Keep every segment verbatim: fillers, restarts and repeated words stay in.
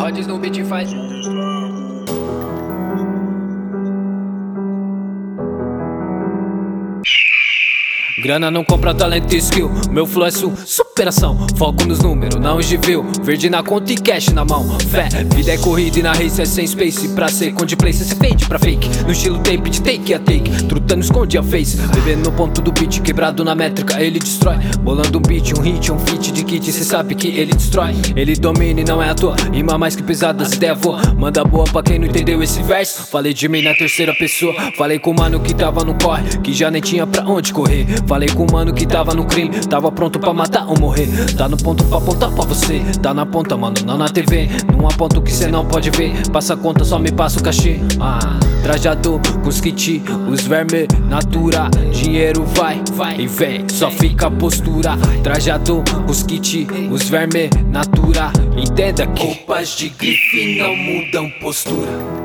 Rods no beat faz. Grana não compra talento e skill. Meu flow é su superação. Foco nos números, não de view. Verde na conta e cash na mão. Fé, vida é corrida e na race é sem space. Pra ser conde place, cê fade pra fake. No estilo tape de take a take. Trutando esconde a face. Bebendo no ponto do beat, quebrado na métrica, ele destrói. Bolando um beat, um hit, um feat de kit. Cê sabe que ele destrói. Ele domina e não é à toa. Rima mais que pesadas, ideias voa. Manda boa pra quem não entendeu esse verso. Falei de mim na terceira pessoa. Falei com o mano que tava no corre, que já nem tinha pra onde correr. Falei com o mano que tava no crime, tava pronto pra matar ou morrer. Tá no ponto pra apontar pra você. Tá na ponta, mano, não na T V. Num aponto que cê não pode ver. Passa a conta, só me passa o cachê. Ah, trajado com os kit, os verme, natura. Dinheiro vai, vai e vem, só fica a postura. Trajado com os kit, os verme, natura. Entenda que roupas de grife não mudam postura.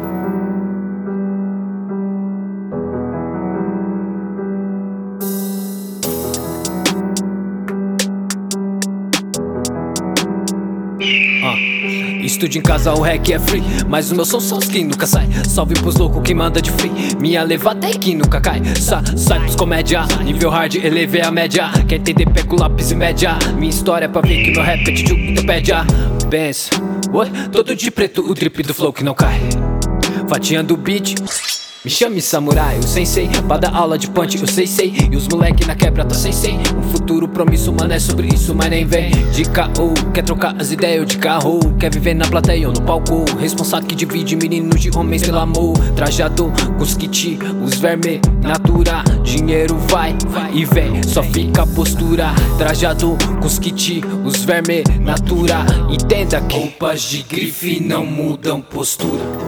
Ah, estúdio em casa, o hack é free. Mas o meu som só os que nunca sai. Salve pros loucos que manda de free. Minha levada é que nunca cai. Sa sai pros comédia, nível hard, elevei a média. Quer entender, pega o lápis e média. Minha história é pra ver que meu rap é de Wikipedia. Pensa, oi, todo de preto, o drip do flow que não cai. Fatiando o beat, me chame samurai, o sensei. Pra dar aula de punch, eu sei, sei. E os moleque na quebra tá sensei. Um futuro promissor, mano, é sobre isso, mas nem vem. De caô, quer trocar as ideias de carro. Quer viver na plateia ou no palco. Responsável que divide meninos de homens pelo amor. Trajado com os kit, os verme, natura. Dinheiro vai, vai e vem, só fica a postura. Trajado com os kit, os verme, natura. Entenda que roupas de grife não mudam postura.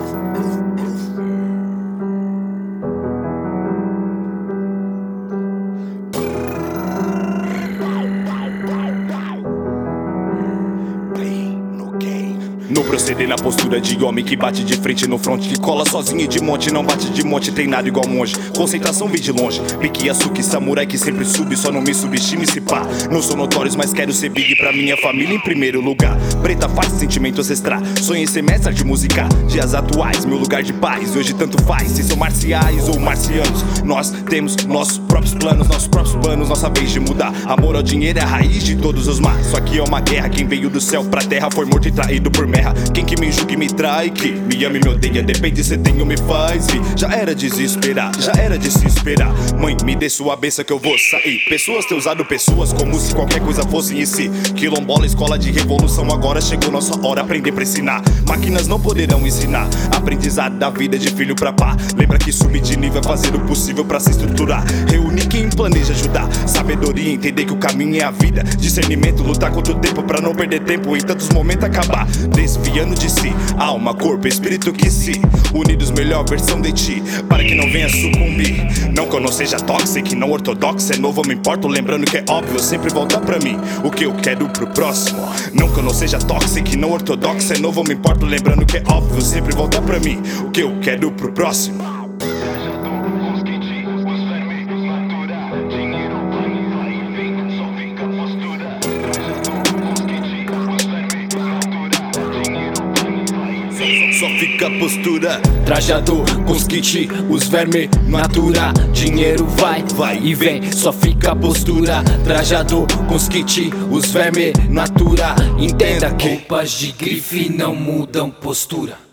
No proceder, na postura de homem que bate de frente no front, que cola sozinho e de monte, não bate de monte, treinado igual monge. Concentração vem de longe, pique açúcar e samurai que sempre sube, só não me subestime se pá. Não sou notórios, mas quero ser big pra minha família em primeiro lugar. Preta faz sentimento ancestral, sonhei ser mestre de música. Dias atuais, meu lugar de paz, hoje tanto faz, se são marciais ou marcianos. Nós temos nossos próprios planos, nossos próprios planos, nossa vez de mudar. Amor ao dinheiro é a raiz de todos os males. Isso aqui é uma guerra, quem veio do céu pra terra foi morto e traído por merda. Quem que me julga e me trai, que me ama e me odeia, depende se tem ou me faz vir. Já era desesperar, já era de se esperar. Mãe, me dê sua benção que eu vou sair. Pessoas têm usado pessoas como se qualquer coisa fosse em si. Quilombola, escola de revolução, agora chegou nossa hora, aprender pra ensinar. Máquinas não poderão ensinar, aprendizado da vida de filho pra pá. Lembra que subir de nível é fazer o possível pra se estruturar. Reunir quem planeja ajudar, sabedoria, entender que o caminho é a vida. Discernimento, lutar contra o tempo pra não perder tempo em tantos momentos acabar. Desviando de si, alma, corpo, espírito que se unidos, melhor versão de ti, para que não venha sucumbir. Não que eu não seja tóxico, não ortodoxo, é novo, eu me importo, lembrando que é óbvio, sempre voltar pra mim o que eu quero pro próximo. Não que eu não seja tóxico, não ortodoxo, é novo, eu me importo, lembrando que é óbvio, sempre voltar pra mim o que eu quero pro próximo. Só fica a postura. Trajado com os kit, os verme, natura. Dinheiro vai, vai e vem, só fica a postura. Trajado com os kit, os verme, natura. Entenda que roupas de grife não mudam postura.